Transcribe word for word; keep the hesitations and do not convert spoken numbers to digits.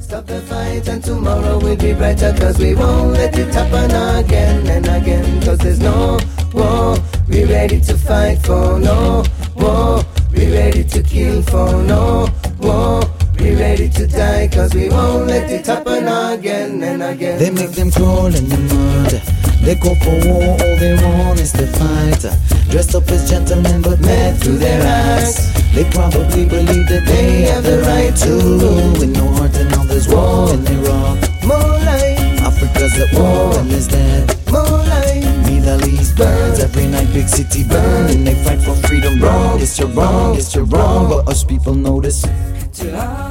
stop the fight and tomorrow will be brighter, cause we won't let it happen again and again. Cause there's no war, we ready to fight for no war, we ready to kill for no war, we ready to die, cause we won't let it happen again and again. They make them crawl in the mud, they go for war, all they want is to fight. Dressed up as gentlemen but mad through their acts. They probably believe that they have the right to rule, with no heart and now there's war in Iraq. More life, Africa's at war and is dead. more life, Middle East burns, every night big city burn, and they fight for freedom. Wrong, it's your wrong, it's your wrong, but us people know this. to